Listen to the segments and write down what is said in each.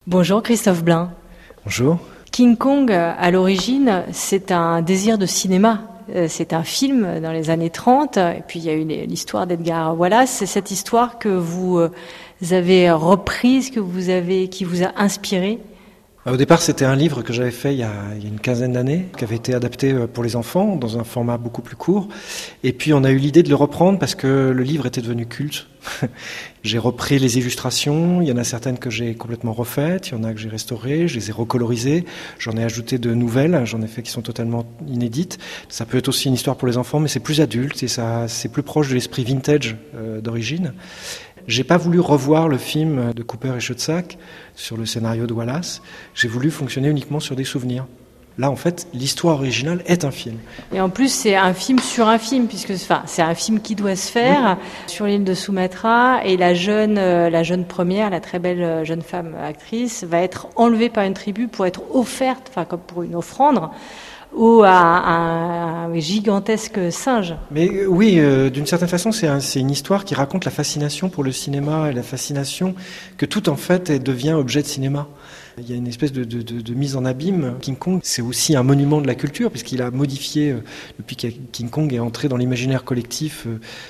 Bonjour Christophe Blain. Bonjour. King Kong, à l'origine, c'est un désir de cinéma. C'est un film dans les années 30, et puis il y a eu l'histoire d'Edgar Wallace. C'est cette histoire que vous avez reprise, qui vous a inspiré. Au départ, c'était un livre que j'avais fait il y a une quinzaine d'années, qui avait été adapté pour les enfants, dans un format beaucoup plus court. Et puis on a eu l'idée de le reprendre parce que le livre était devenu culte. J'ai repris les illustrations, il y en a certaines que j'ai complètement refaites, il y en a que j'ai restaurées, je les ai recolorisées, j'en ai ajouté de nouvelles, j'en ai fait qui sont totalement inédites. Ça peut être aussi une histoire pour les enfants, mais c'est plus adulte et c'est plus proche de l'esprit vintage d'origine. J'ai pas voulu revoir le film de Cooper et Schoedsack sur le scénario de Wallace. J'ai voulu fonctionner uniquement sur des souvenirs. Là, en fait, l'histoire originale est un film. Et en plus, c'est un film sur un film, puisque c'est un film qui doit se faire sur l'île de Sumatra. Et la jeune première, la très belle jeune femme actrice, va être enlevée par une tribu pour être offerte, comme pour une offrande, à un gigantesque singe. Mais oui, d'une certaine façon, c'est une histoire qui raconte la fascination pour le cinéma et la fascination que tout en fait devient objet de cinéma. Il y a une espèce de mise en abîme. King Kong, c'est aussi un monument de la culture puisqu'il a modifié, depuis que King Kong est entré dans l'imaginaire collectif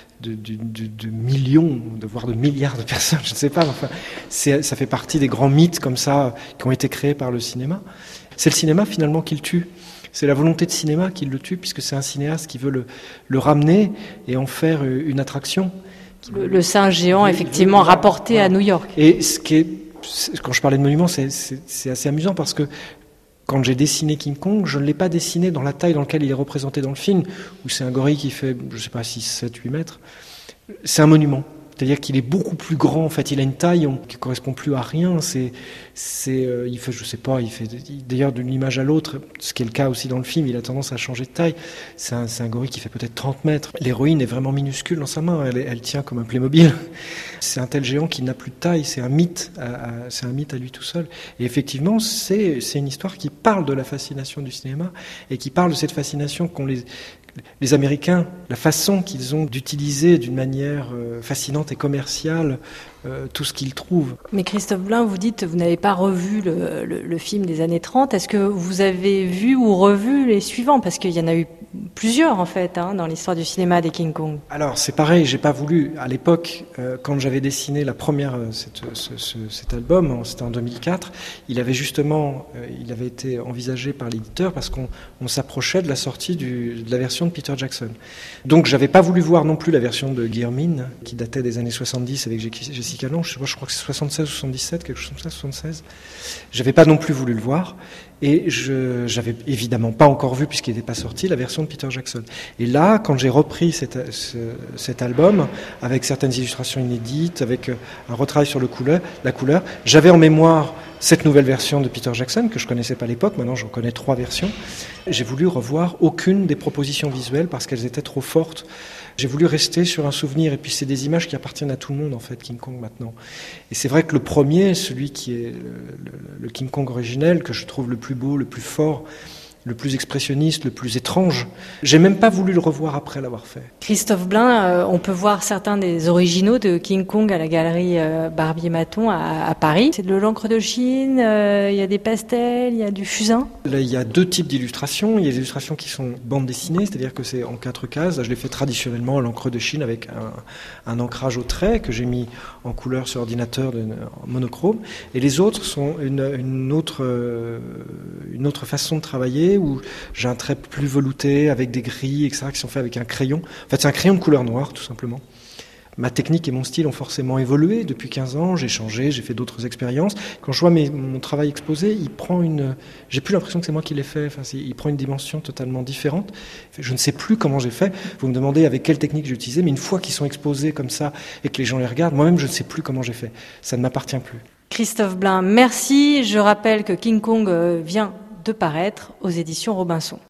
de millions, voire de milliards de personnes, je ne sais pas. Enfin, ça fait partie des grands mythes comme ça qui ont été créés par le cinéma. C'est le cinéma finalement qui le tue. C'est la volonté de cinéma qui le tue, puisque c'est un cinéaste qui veut le ramener et en faire une attraction. Le singe géant, effectivement, rapporté à New York. Et quand je parlais de monument, c'est assez amusant parce que quand j'ai dessiné King Kong, je ne l'ai pas dessiné dans la taille dans laquelle il est représenté dans le film, où c'est un gorille qui fait, je ne sais pas, 6, 7, 8 mètres. C'est un monument. C'est-à-dire qu'il est beaucoup plus grand. En fait, il a une taille qui ne correspond plus à rien. Il fait, je sais pas, il fait d'ailleurs d'une image à l'autre, ce qui est le cas aussi dans le film. Il a tendance à changer de taille. C'est un gorille qui fait peut-être 30 mètres. L'héroïne est vraiment minuscule dans sa main. Elle tient comme un Playmobil. C'est un tel géant qui n'a plus de taille. C'est un mythe. C'est un mythe à lui tout seul. Et effectivement, c'est une histoire qui parle de la fascination du cinéma et qui parle de cette fascination qu'ont les Américains, la façon qu'ils ont d'utiliser d'une manière fascinante et commerciale tout ce qu'ils trouvent. Mais Christophe Blain, vous dites vous n'avez pas revu le film des années 30. Est-ce que vous avez vu ou revu les suivants? Parce qu'il y en a eu plusieurs en fait dans l'histoire du cinéma des King Kong. Alors c'est pareil, j'ai pas voulu à l'époque quand j'avais dessiné la première cet album, c'était en 2004. Il avait été envisagé par l'éditeur parce qu'on s'approchait de la sortie de la version de Peter Jackson. Donc j'avais pas voulu voir non plus la version de Guillermin qui datait des années 70 avec Jessica Lange, je crois que c'est 76 ou 77, quelque chose comme ça, 76. J'avais pas non plus voulu le voir. Et j'avais évidemment pas encore vu, puisqu'il n'était pas sorti, la version de Peter Jackson. Et là, quand j'ai repris cet album, avec certaines illustrations inédites, avec un retravail sur la couleur, j'avais en mémoire cette nouvelle version de Peter Jackson, que je connaissais pas à l'époque, maintenant j'en connais 3 versions. J'ai voulu revoir aucune des propositions visuelles parce qu'elles étaient trop fortes. J'ai voulu rester sur un souvenir, et puis c'est des images qui appartiennent à tout le monde en fait, King Kong maintenant. Et c'est vrai que le premier, celui qui est le King Kong originel, que je trouve le plus beau, le plus fort, le plus expressionniste, le plus étrange. J'ai même pas voulu le revoir après l'avoir fait. Christophe Blain, on peut voir certains des originaux de King Kong à la galerie Barbier-Maton à Paris. C'est de l'encre de Chine, il y a des pastels, il y a du fusain. Là, il y a 2 types d'illustrations. Il y a des illustrations qui sont bande dessinée, c'est-à-dire que c'est en 4 cases. Là, je l'ai fait traditionnellement à l'encre de Chine avec un ancrage au trait que j'ai mis en couleur sur ordinateur en monochrome. Et les autres sont une autre façon de travailler où j'ai un trait plus velouté avec des grilles, etc., qui sont faits avec un crayon. En fait, c'est un crayon de couleur noire, tout simplement. Ma technique et mon style ont forcément évolué depuis 15 ans. J'ai changé, j'ai fait d'autres expériences. Quand je vois mon travail exposé, j'ai plus l'impression que c'est moi qui l'ai fait. Enfin, il prend une dimension totalement différente. Je ne sais plus comment j'ai fait. Vous me demandez avec quelle technique j'ai utilisé, mais une fois qu'ils sont exposés comme ça et que les gens les regardent, moi-même, je ne sais plus comment j'ai fait. Ça ne m'appartient plus. Christophe Blain, merci. Je rappelle que King Kong vient de paraître aux éditions Robinson.